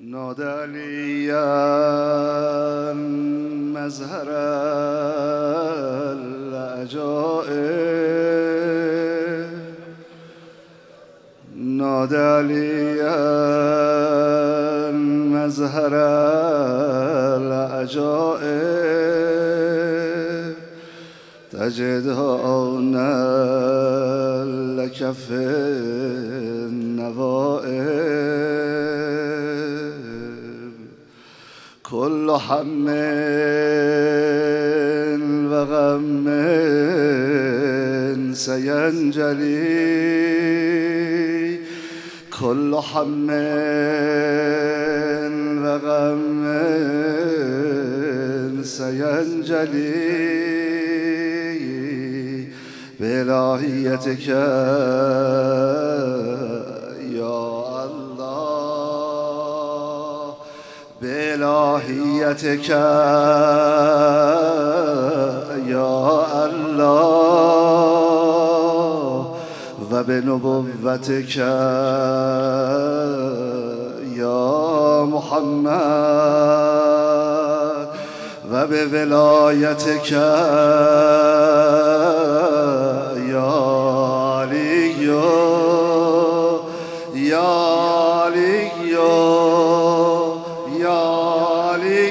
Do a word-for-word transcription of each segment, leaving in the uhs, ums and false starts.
نادى عليا مظهر العجائب نادى عليا مظهر العجائب تجدون لك في النوائب كل هم وغم سينجلي كل هم وغم سينجلي بإلهيتك يا الله بإلهيتك يا الله وبنبوتك يا محمد وبولايتك يا علي يا علي يا علي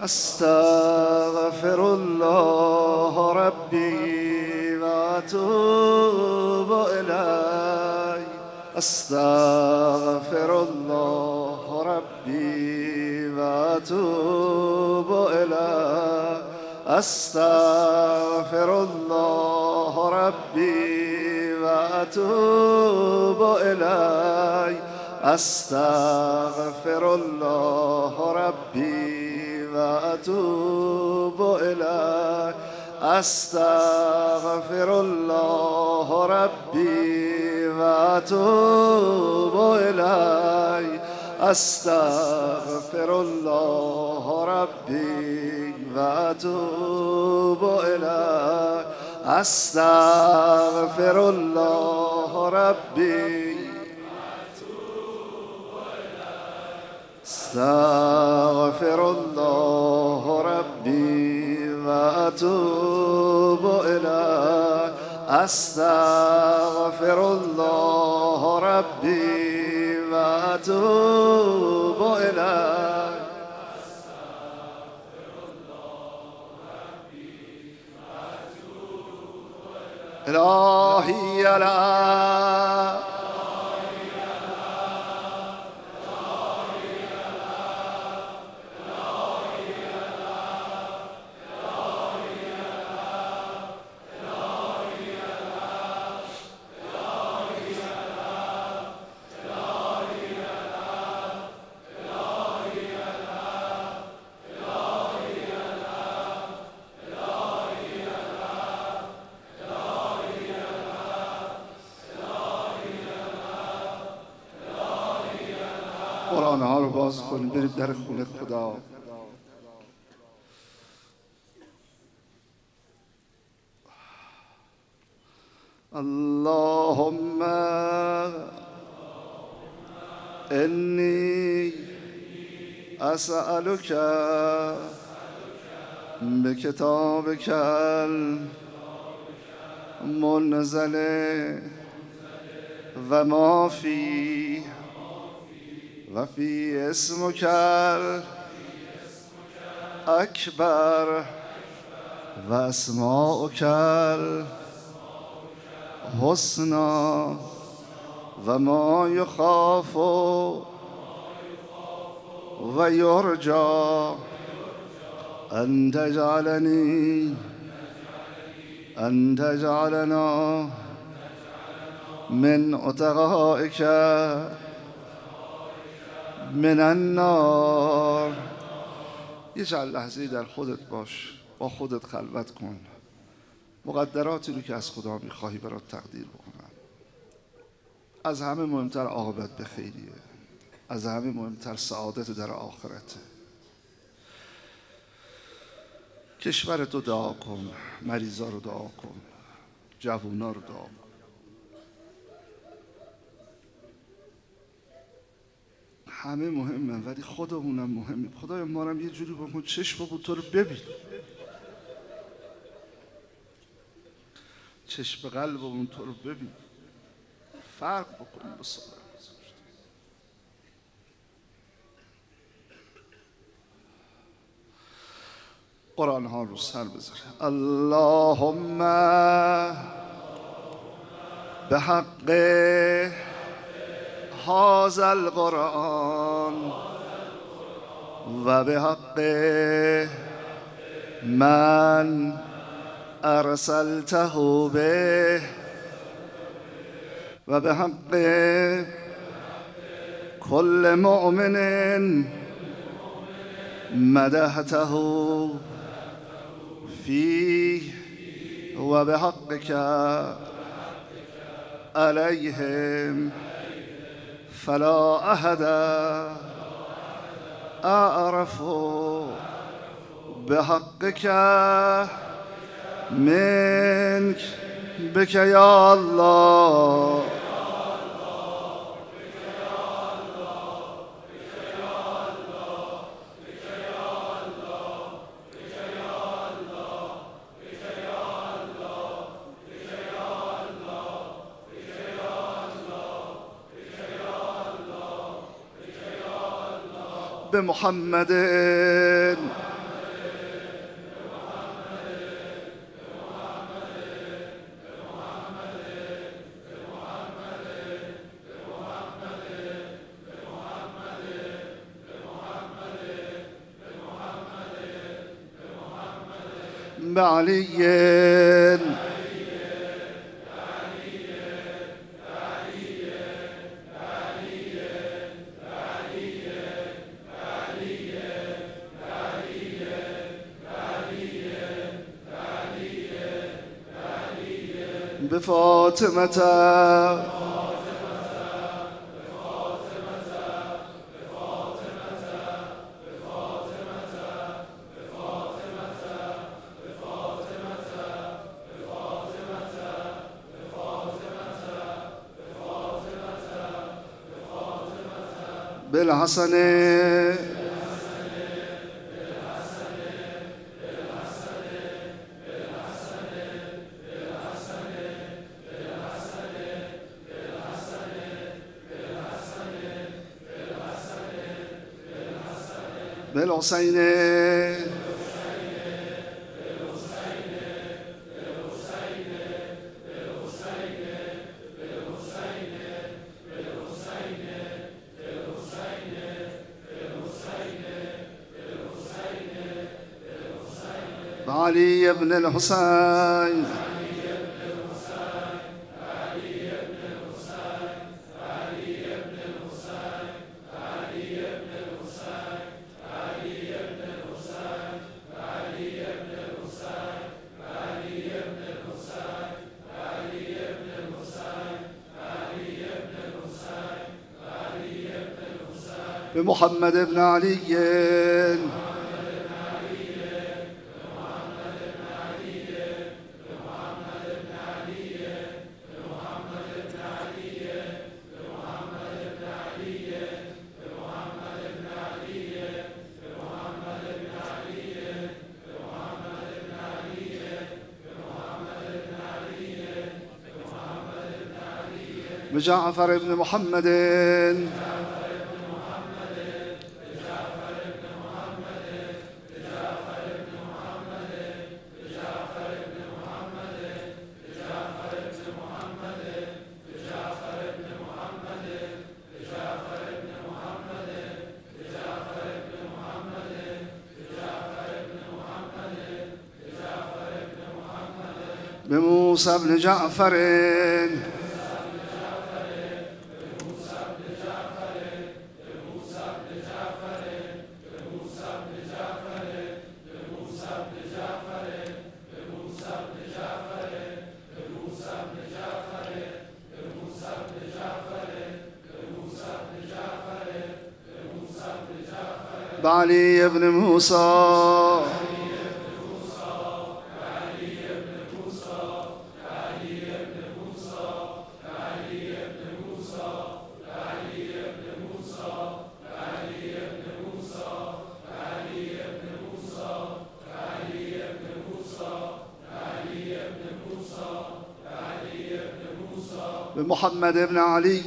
استغفر الله ربي واتوب الیه استغفر الله ربي واتوب الیه استغفر الله ربي واتوب الیه استغفر الله ربي واتوب الیه استغفر الله ربي واتوب الیه استغفر الله ربي واتوب الیه استغفر الله ربي استغفر الله ربي واتوب الیه استغفر الله ربي واتوب الیه الهی لا قرآن ها رو باز کنیم بریم در خونه خدا. اللهم انی اسألک بکتابک المنزل و ما فی و فی اسمک اکبر و اسماؤک حسنا و ما یخاف و یرجا ان تجعلنی ان تجعلنا من اتقائک من النار. یه چند لحظه در خودت باش، با خودت خلوت کن، مقدراتی رو که از خدا میخواهی برات تقدیر بکنن. از همه مهمتر عاقبت به خیریه، از همه مهمتر سعادت در آخرته. کشورتو دعا کن، مریضا رو دعا کن، جوونا رو دعا کن. همه مهمه ولی خودمونم مهمه. خدایا ما رو یه جوری بکن چشم تو رو ببین، چشم قلبمون تو رو ببین، فرق بکنیم با سال گذشته. قرآن ها رو سر بذاره. اللهم به حق هذا القرآن و به حق من ارسلته به و به حق کل مؤمن مدحته فیه و به حقک علیهم فلا احد اعرف بحقک منک بک یا الله. به محمد بعلي بفاطمة بالحسن بالحسين علي بن الحسين بمحمد بن علي بجعفر بن محمد بموسى بن جعفر بعلي بن موسى بمحمد بن علي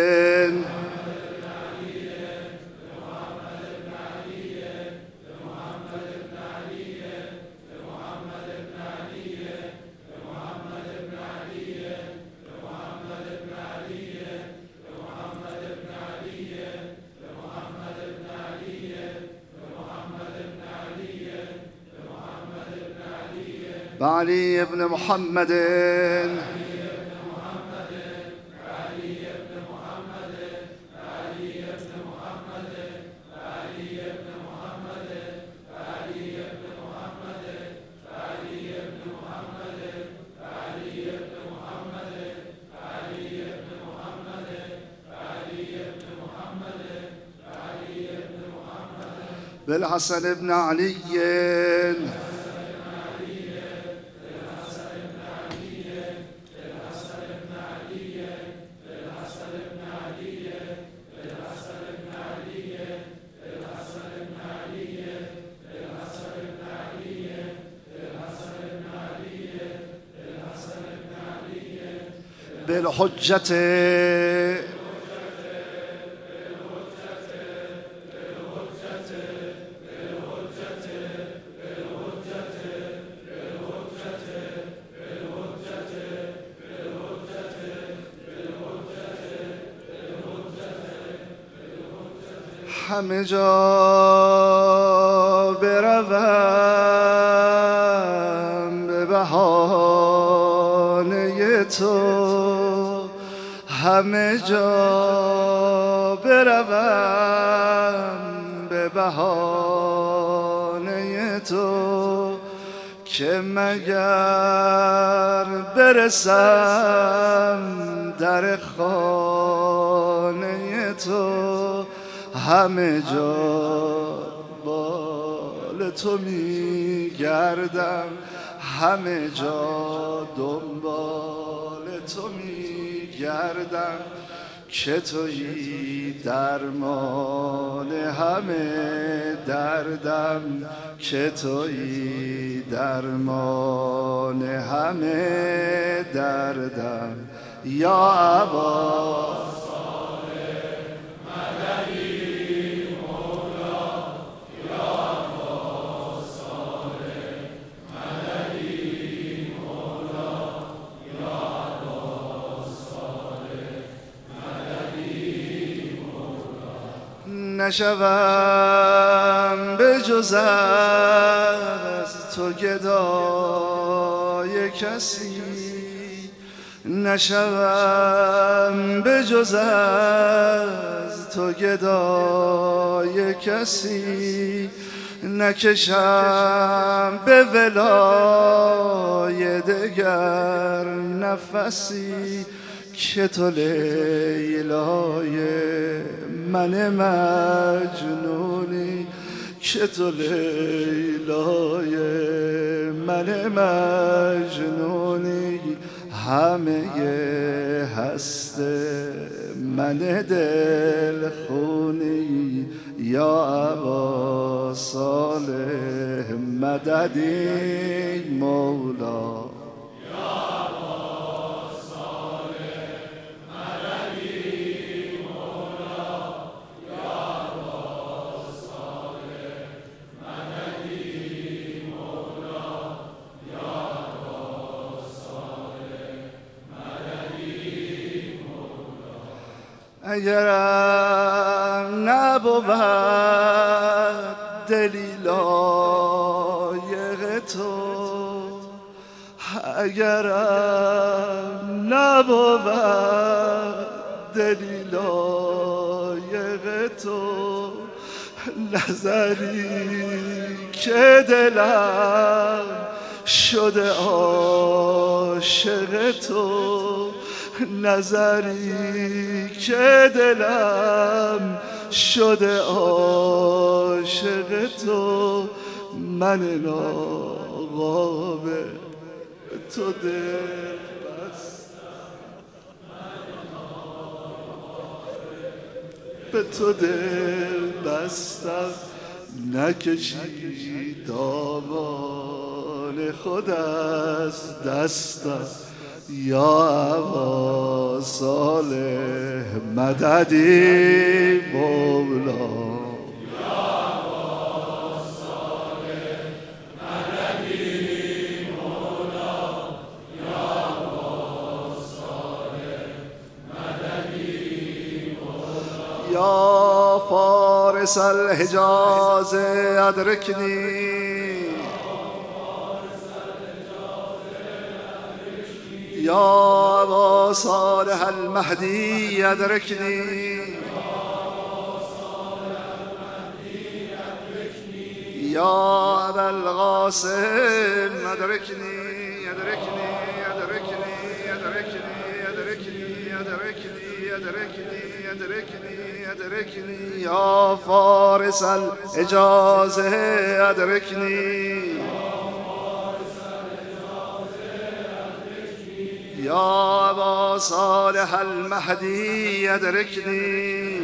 بعلي بن محمد بالحسن بن علي بالحجة همه جا بروم همه جا بروم به بهانه تو، که مگر برسم در خانه تو. همه جا بال تو می گردم، همه جا دنبال تو می گردم، که تویی درمان همه دردم، که تویی درمان همه دردم. یا ابا نشوم به جز از تو گدای کسی، نشوم به جز از تو گدای کسی، نکشم به ولای دگر نفسی، که تو لیلای من مجنونی، که تو لیلای من مجنونی، همه هست من دل خونی. یا ابا صالح مددی مولا، اگرم نبود دلی لایق تو، اگرم نبود دلی لایق تو، نظری که دلم شده عاشق تو، نظری که دلم شده عاشق تو، من ناقاب تو دل بستم، به تو دل بستم، نکشی دامان خود از دستم. یا ابا صالح مددی مولا، یا ابا صالح مددی مولا، یا ابا صالح مددی مولا. یا فارس الحجاز ادرکنی، یا ابا صالح المهدی ادرکنی، یا ابا القاسم ادرکنی، ادرکنی ادرکنی ادرکنی ادرکنی ادرکنی ادرکنی ادرکنی ادرکنی، یا فارس الحجاز ادرکنی، یا ابا صالح المهدی ادرکنی،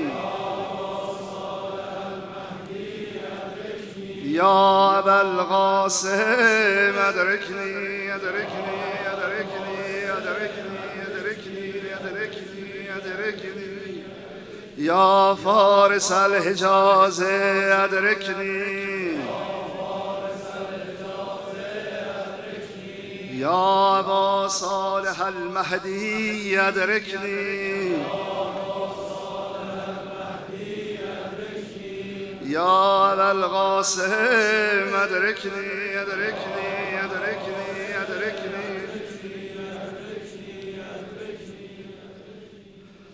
یا ابا القاسم ادرکنی، ادرکنی ادرکنی ادرکنی ادرکنی ادرکنی ادرکنی، یا فارس الحجاز ادرکنی، یا ابا صالح المهدی ادرکنی، یا ابا القاسم ادرکنی، ادرکنی ادرکنی ادرکنی.